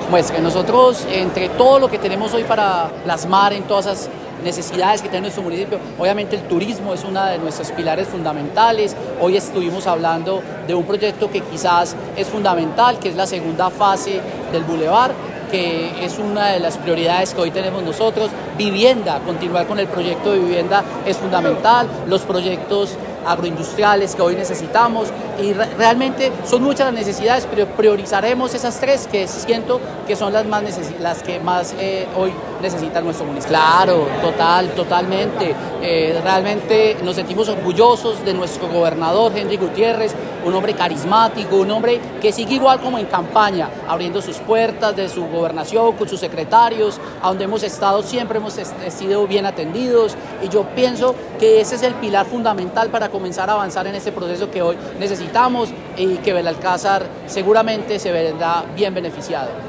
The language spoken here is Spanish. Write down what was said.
Muestre, nosotros entre todo lo que tenemos hoy para plasmar en todas esas necesidades que tiene nuestro municipio, obviamente el turismo es uno de nuestros pilares fundamentales. Hoy estuvimos hablando de un proyecto que quizás es fundamental, que es la segunda fase del Boulevard, que es una de las prioridades que hoy tenemos nosotros. Vivienda, continuar con el proyecto de vivienda es fundamental, los proyectos agroindustriales que hoy necesitamos, y realmente son muchas las necesidades, pero priorizaremos esas tres que siento que son las que más hoy necesita nuestro municipio. Claro, totalmente. Realmente nos sentimos orgullosos de nuestro gobernador Henry Gutiérrez, un hombre carismático, un hombre que sigue igual como en campaña, abriendo sus puertas de su gobernación con sus secretarios, a donde hemos estado siempre hemos sido bien atendidos, y yo pienso que ese es el pilar fundamental para comenzar a avanzar en este proceso que hoy necesitamos, y que Belalcázar seguramente se verá bien beneficiado.